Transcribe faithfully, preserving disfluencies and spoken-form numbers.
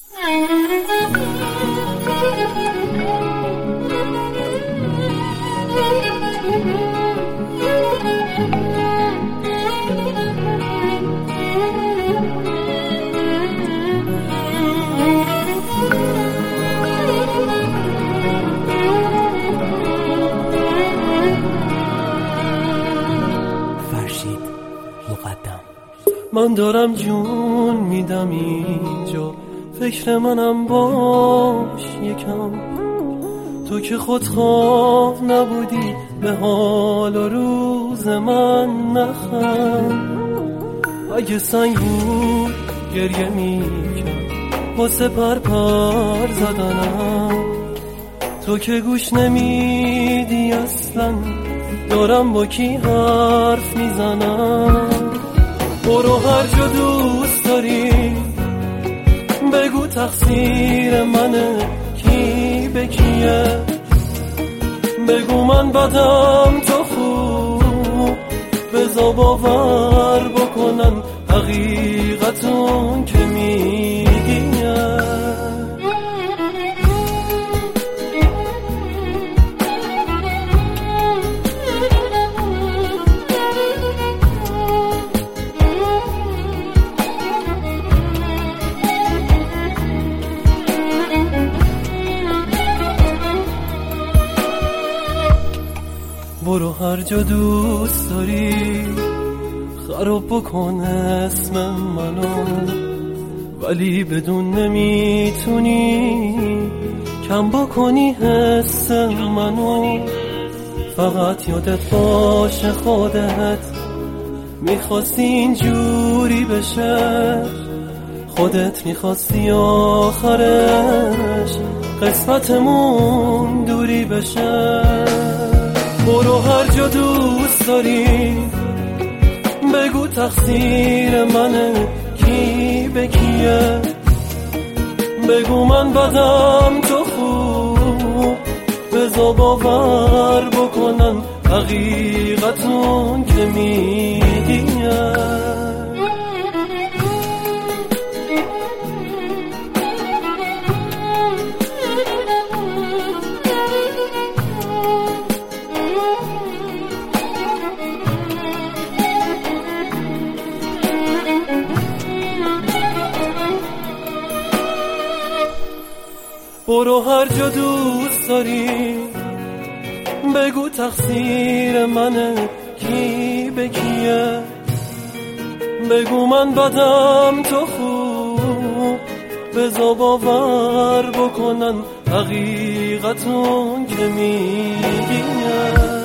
من دارم جون میدم اینجا، فکر منم باش یکم. تو که خودخواه نبودی، به حال و روز من نخند. اگه سنگ بود گریه میکرد واسه پر پر زدنم. تو که گوش نمیدی اصلا، دارم با کی حرف میزنم. برو هر جا دوست داری، بگو تقصیر منه، کی به کیه. بگو من بدم تو خوب، بذار باور بکنن حقیقتون که میگیم. برو هر جا دوست داری، خراب بکن اسم منو، ولی بدون نمیتونی کم بکنی حس منو. فقط یادت باشه خودت میخواستی اینجوری بشه، خودت میخواستی آخرش قسمتمون دوری بشه. برو هر جا دوست داری، بگو تقصیر منه، کی به کیه. بگو من بدم تو خوب، بذار باور بکنن حقیقتون که میگیم. برو هر جا دوست داری، بگو تقصیر منه، کی به کیه. بگو من بدم تو خوب، بذار باور بکنن حقیقتون که میگیم.